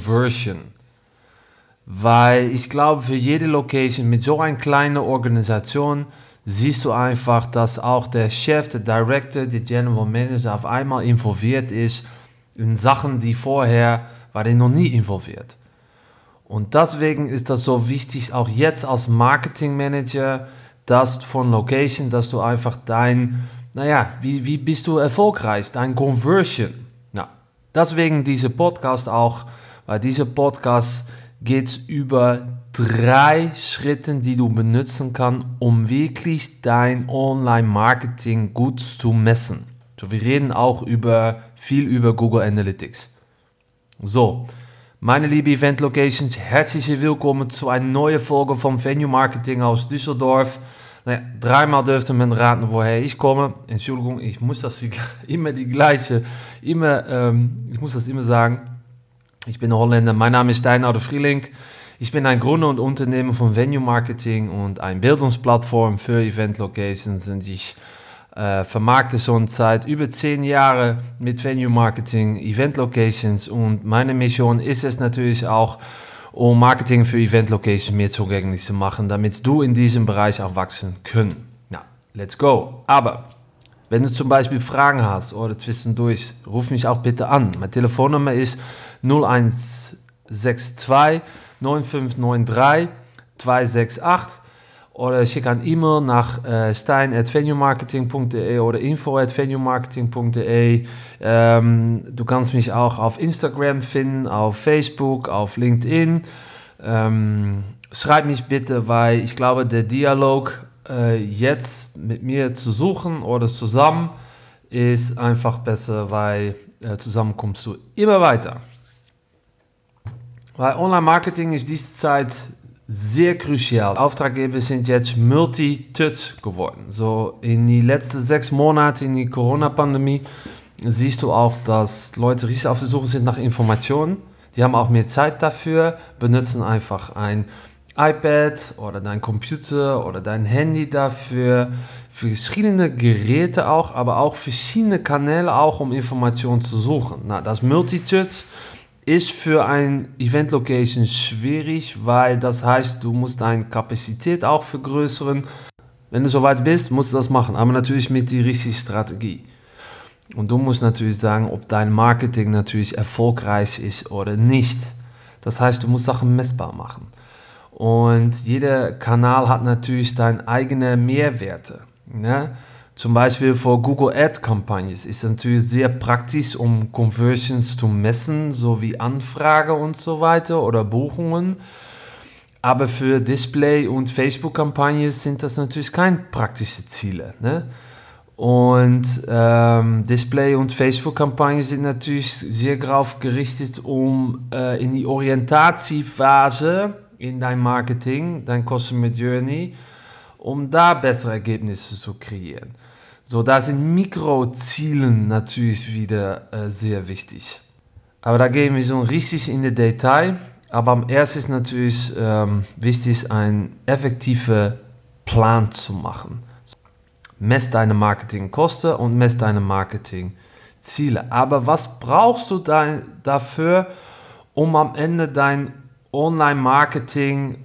Conversion. Weil ich glaube, für jede Location mit so einer kleinen Organisation siehst du einfach, dass auch der Chef, der Director, der General Manager auf einmal involviert ist in Sachen, die vorher war der noch nie involviert. Und deswegen ist das so wichtig, auch jetzt als Marketing Manager, dass von Location, dass du einfach wie bist du erfolgreich, dein Conversion. Ja, deswegen dieser Podcast auch, weil dieser Podcast geht über 3 Schritte, die du benutzen kannst, um wirklich dein Online-Marketing gut zu messen. So, wir reden auch viel über Google Analytics. So, meine liebe Event Locations, herzlich willkommen zu einer neuen Folge vom Venue Marketing aus Düsseldorf. 3-mal dürfte man raten, woher ich komme. Entschuldigung, ich muss das immer sagen. Ich bin Holländer, mein Name ist Steinhard Frieling. Ich bin ein Gründer und Unternehmer von Venue Marketing und eine Bildungsplattform für Event Locations. Und ich vermarkte schon seit über 10 Jahren mit Venue Marketing Event Locations. Und meine Mission ist es natürlich auch, um Marketing für Event Locations mehr zugänglich zu machen, damit du in diesem Bereich auch wachsen können. Na, let's go. Aber wenn du zum Beispiel Fragen hast oder zwischendurch, ruf mich auch bitte an. Meine Telefonnummer ist 0162 9593 268 oder schick ein E-Mail nach stein@venuemarketing.de oder info@venuemarketing.de. Du kannst mich auch auf Instagram finden, auf Facebook, auf LinkedIn. Schreib mich bitte, weil ich glaube, der Dialog jetzt mit mir zu suchen oder zusammen ist einfach besser, weil zusammen kommst du immer weiter. Weil Online-Marketing ist diese Zeit sehr crucial. Auftraggeber sind jetzt multi-touch geworden. So in die letzten 6 Monate in die Corona-Pandemie siehst du auch, dass Leute richtig auf der Suche sind nach Informationen. Die haben auch mehr Zeit dafür, benutzen einfach ein iPad oder dein Computer oder dein Handy dafür, für verschiedene Geräte auch, aber auch verschiedene Kanäle auch, um Informationen zu suchen. Na, das Multitouch ist für ein Event Location schwierig, weil das heißt, du musst deine Kapazität auch vergrößern. Wenn du soweit bist, musst du das machen, aber natürlich mit der richtigen Strategie. Und du musst natürlich sagen, ob dein Marketing natürlich erfolgreich ist oder nicht. Das heißt, du musst Sachen messbar machen. Und jeder Kanal hat natürlich seine eigenen Mehrwerte. Ne? Zum Beispiel für Google Ad-Kampagnen ist es natürlich sehr praktisch, um Conversions zu messen, sowie Anfrage und so weiter oder Buchungen. Aber für Display- und Facebook-Kampagnen sind das natürlich keine praktischen Ziele. Ne? Und Display- und Facebook-Kampagnen sind natürlich sehr darauf gerichtet, um in die Orientationsphase in dein Marketing, dein Customer Journey, um da bessere Ergebnisse zu kreieren. So, da sind Mikrozielen natürlich wieder sehr wichtig. Aber da gehen wir so richtig in die Detail. Aber am ersten ist natürlich wichtig, einen effektiven Plan zu machen. Mess deine Marketingkosten und mess deine Marketingziele. Aber was brauchst du dafür, um am Ende dein Online-Marketing,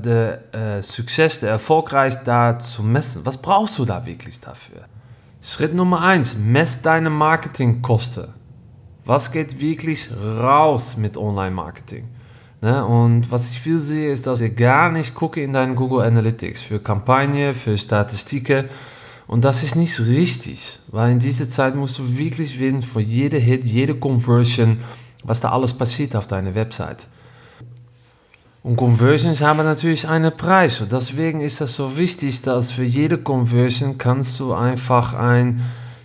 der Success, der Erfolgreich da zu messen? Was brauchst du da wirklich dafür? Schritt Nummer 1, mess deine Marketingkosten. Was geht wirklich raus mit Online-Marketing? Ne? Und was ich viel sehe, ist, dass ich gar nicht gucke in deinen Google Analytics für Kampagnen, für Statistiken. Und das ist nicht richtig, weil in dieser Zeit musst du wirklich wissen, für jede Hit, jede Conversion, was da alles passiert auf deiner Website. Und Conversions haben natürlich einen Preis. Und deswegen ist das so wichtig, dass für jede Conversion kannst du einfach eine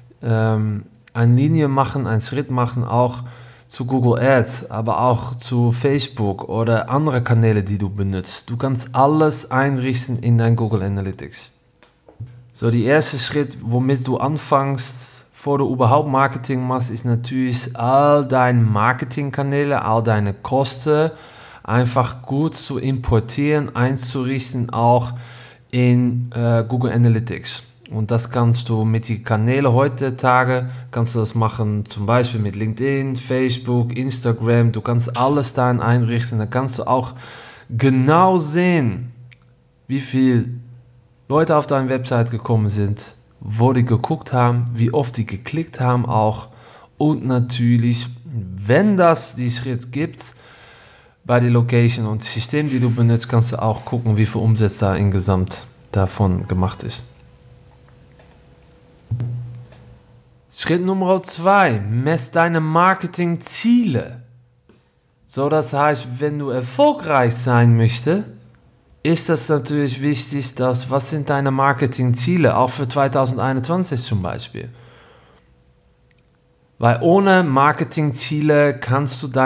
Linie machen, einen Schritt machen, auch zu Google Ads, aber auch zu Facebook oder andere Kanäle, die du benutzt. Du kannst alles einrichten in dein Google Analytics. So, der erste Schritt, womit du anfängst, bevor du überhaupt Marketing machst, ist natürlich all deine Marketingkanäle, all deine Kosten einfach gut zu importieren, einzurichten, auch in Google Analytics. Und das kannst du mit den Kanälen heutzutage, kannst du das machen, zum Beispiel mit LinkedIn, Facebook, Instagram. Du kannst alles da einrichten. Da kannst du auch genau sehen, wie viele Leute auf deine Website gekommen sind, wo die geguckt haben, wie oft die geklickt haben auch. Und natürlich, wenn das die Schritt gibt, bei der Location und System, die du benutzt, kannst du auch gucken, wie viel Umsatz da insgesamt davon gemacht ist. Schritt Nummer 2, mess deine Marketingziele. So, das heißt, wenn du erfolgreich sein möchtest, ist das natürlich wichtig, was sind deine Marketingziele, auch für 2021 zum Beispiel. Weil ohne Marketingziele kannst du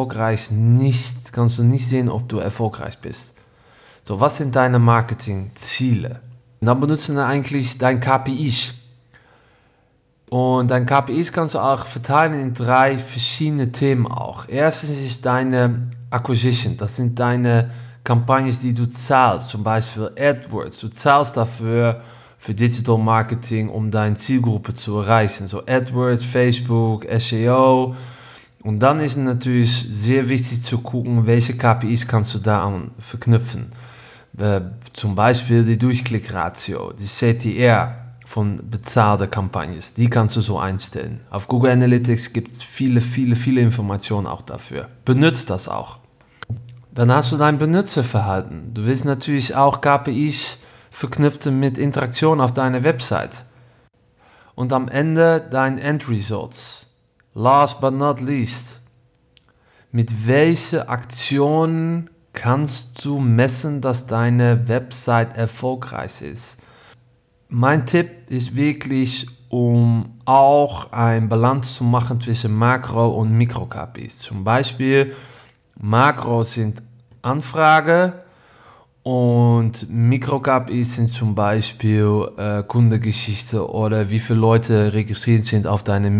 nicht sehen, ob du erfolgreich bist. So, was sind deine Marketingziele? Und dann benutzen wir eigentlich dein KPIs. Und dein KPIs kannst du auch verteilen in 3 verschiedene Themen auch. Erstens ist deine Acquisition. Das sind deine Kampagnen, die du zahlst. Zum Beispiel AdWords. Du zahlst dafür für Digital Marketing, um deine Zielgruppe zu erreichen. So AdWords, Facebook, SEO. Und dann ist es natürlich sehr wichtig zu gucken, welche KPIs kannst du da verknüpfen. Zum Beispiel die Durchklickratio, die CTR von bezahlten Kampagnen. Die kannst du so einstellen. Auf Google Analytics gibt es viele Informationen auch dafür. Benutzt das auch. Dann hast du dein Benutzerverhalten. Du willst natürlich auch KPIs verknüpfen mit Interaktion auf deiner Website. Und am Ende dein End Results. Last but not least. Mit welchen Aktionen kannst du messen, dass deine Website erfolgreich ist? Mein Tipp ist wirklich, um auch eine Balance zu machen zwischen Makro- und Mikro-KPIs. Zum Beispiel, Makros sind Anfrage und Mikro-KPIs sind zum Beispiel Kundengeschichte oder wie viele Leute registriert sind auf deine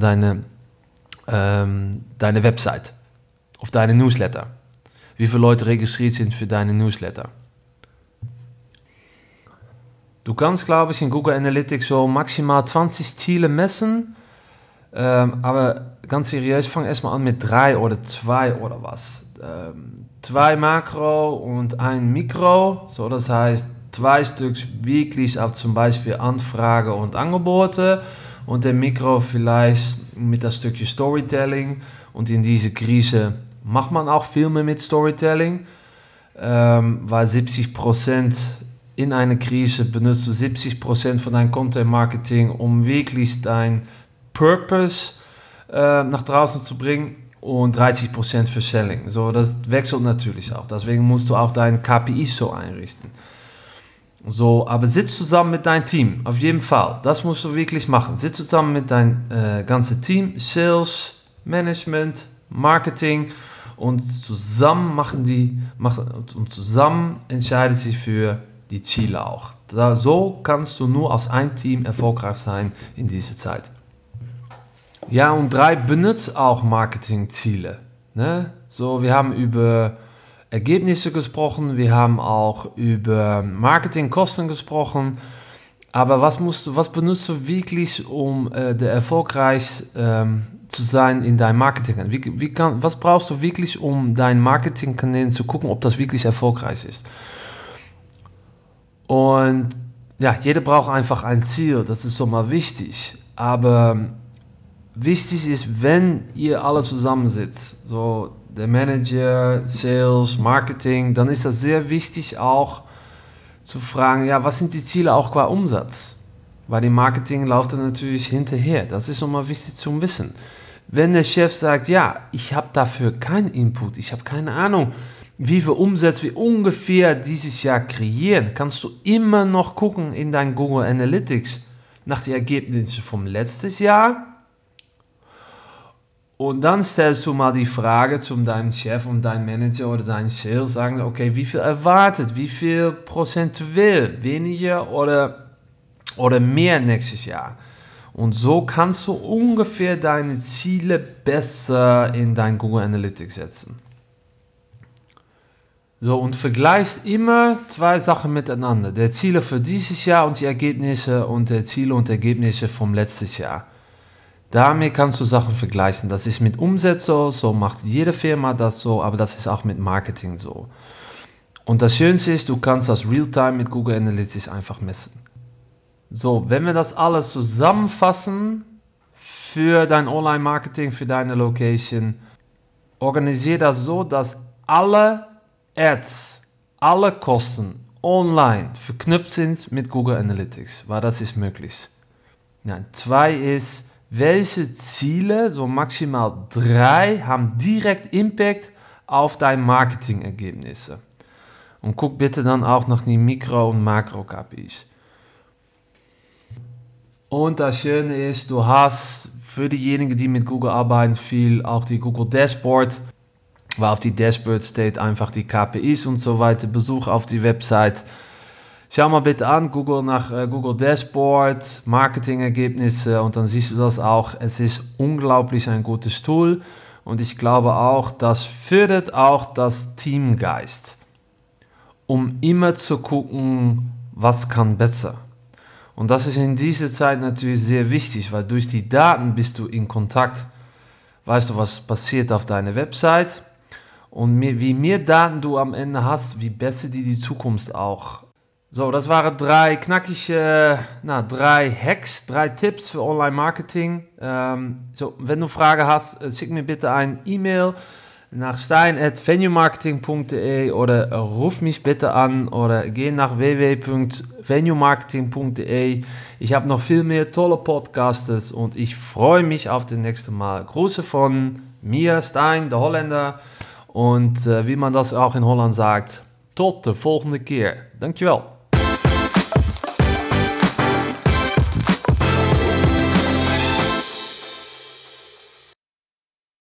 Website, auf deine Newsletter. Wie viele Leute registriert sind für deine Newsletter. Du kannst, glaube ich, in Google Analytics so maximal 20 Ziele messen, aber ganz seriös, fang erstmal an mit 3 oder 2 oder was. 2 Makro und 1 Mikro, so das heißt 2 Stück wirklich auf zum Beispiel Anfrage und Angebote und der Mikro vielleicht mit das Stückchen Storytelling. Und in dieser Krise macht man auch viel mehr mit Storytelling, weil 70% in einer Krise benutzt du 70% von deinem Content Marketing, um wirklich dein Purpose nach draußen zu bringen und 30% für Selling. So, das wechselt natürlich auch. Deswegen musst du auch deine KPIs so einrichten. So, aber sitz zusammen mit deinem Team, auf jeden Fall. Das musst du wirklich machen. Sitz zusammen mit deinem ganzen Team, Sales, Management, Marketing und zusammen zusammen entscheiden sie für die Ziele auch. So kannst du nur als ein Team erfolgreich sein in dieser Zeit. Ja, und 3, benutzt auch Marketingziele. Ne? So, wir haben über Ergebnisse gesprochen, wir haben auch über Marketingkosten gesprochen, aber was benutzt du wirklich, um erfolgreich zu sein in deinem Marketing? Was brauchst du wirklich, um dein Marketingkanälen zu gucken, ob das wirklich erfolgreich ist? Und ja, jeder braucht einfach ein Ziel, das ist so mal wichtig. Aber wichtig ist, wenn ihr alle zusammensitzt, so der Manager, Sales, Marketing, dann ist das sehr wichtig auch zu fragen, ja, was sind die Ziele auch qua Umsatz? Weil die Marketing läuft dann natürlich hinterher. Das ist nochmal wichtig zu wissen. Wenn der Chef sagt, ja, ich habe dafür keinen Input, ich habe keine Ahnung, wie viel Umsatz wir ungefähr dieses Jahr kreieren, kannst du immer noch gucken in dein Google Analytics nach den Ergebnissen vom letzten Jahr. Und dann stellst du mal die Frage zu deinem Chef und deinem Manager oder deinem Sales, sagen, okay, wie viel erwartet, wie viel prozentuell, weniger oder mehr nächstes Jahr. Und so kannst du ungefähr deine Ziele besser in dein Google Analytics setzen. So, und vergleichst immer 2 Sachen miteinander. Die Ziele für dieses Jahr und die Ergebnisse und die Ziele und Ergebnisse vom letzten Jahr. Damit kannst du Sachen vergleichen. Das ist mit Umsätzen so macht jede Firma das so, aber das ist auch mit Marketing so. Und das Schönste ist, du kannst das Realtime mit Google Analytics einfach messen. So, wenn wir das alles zusammenfassen für dein Online-Marketing, für deine Location, organisiere das so, dass alle Ads, alle Kosten online verknüpft sind mit Google Analytics, weil das ist möglich. 2 ist, welche Ziele, so maximal 3, haben direkt Impact auf deine Marketingergebnisse. Und guck bitte dann auch nach die Mikro- und Makro-KPIs. Und das Schöne ist, du hast für diejenigen, die mit Google arbeiten, viel auch die Google Dashboard, weil auf die Dashboard steht einfach die KPIs und so weiter. Besuch auf die Website. Schau mal bitte an, Google nach Google Dashboard, Marketingergebnisse und dann siehst du das auch. Es ist unglaublich ein gutes Tool und ich glaube auch, das fördert auch das Teamgeist, um immer zu gucken, was kann besser. Und das ist in dieser Zeit natürlich sehr wichtig, weil durch die Daten bist du in Kontakt. Weißt du, was passiert auf deiner Website? Und wie mehr Daten du am Ende hast, wie besser die Zukunft auch. So, das waren 3 knackige, 3 Hacks, 3 Tipps für Online-Marketing. Wenn du Fragen hast, schick mir bitte ein E-Mail nach stein@venuemarketing.de oder ruf mich bitte an oder geh nach www.venuemarketing.de. Ich habe noch viel mehr tolle Podcasts und ich freue mich auf das nächste Mal. Grüße von mir, Stein, der Holländer. Und wie man das auch in Holland sagt, tot de volgende keer. Dankjewel.